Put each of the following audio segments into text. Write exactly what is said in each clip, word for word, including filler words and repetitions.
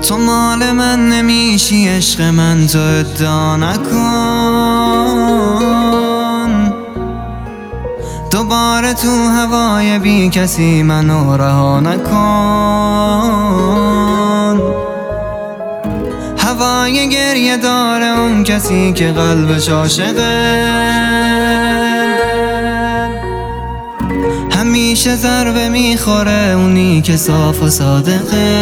تو مال من نمیشی عشق من، تو ادعا نکن. دوباره تو هوای بی کسی منو رها نکن. هوای گریه داره اون کسی که قلبش عاشقه، همیشه ضربه میخوره اونی که صاف و صادقه.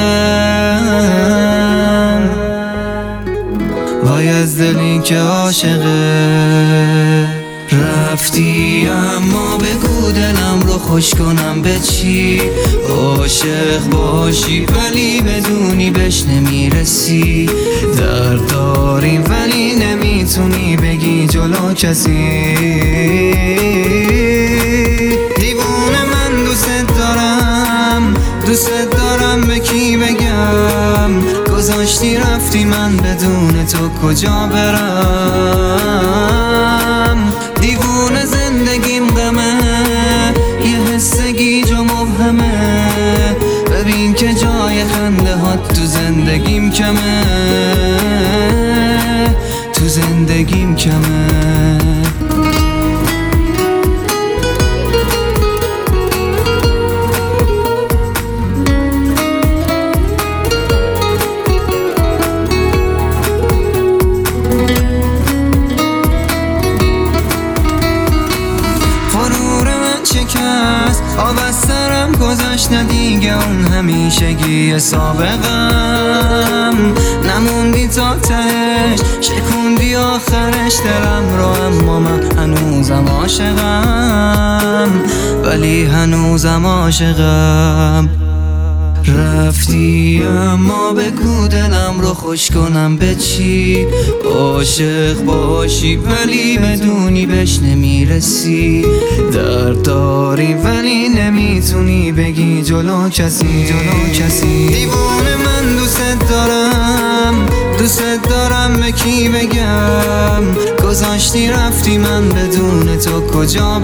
وای از دلی که عاشقه. رفتی اما بگو دلم رو خوش کنم به چی؟ عاشق باشی ولی بدونی بهش نمیرسی. درد داریم ولی نمیتونی بگی جلو کسی. دیوونه من دوست دارم، دوست دارم به کی بگم؟ گذاشتی رفتی من بدون تو کجا برم؟ دیوونه زندگیم غمه، یه حس گیج و مبهمه. ببین که جای خنده هات تو زندگیم کمه، تو زندگیم کمه. آب از سرم گذشت دیگه اون همیشگی سابقم. نموندی تا تهش، شکوندی آخرش دلم رو، اما من هنوزم عاشقم، ولی هنوزم عاشقم. رفتی اما بگو دلم رو خوش کنم به چی؟ عاشق باشی ولی بدونی بهش نمیرسی. درد داری ولی نمیتونی بگی جلو کسی، جلو کسی. دیوانه من دوست دارم، دوست دارم به کی بگم؟ گذاشتی رفتی من بدون تو کجا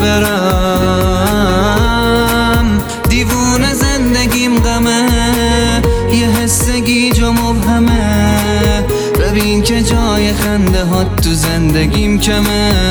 برم؟ دیوونه زندگیم غمه، یه حس گیج و مبهمه. ببین که جای خنده هات تو زندگیم کمه،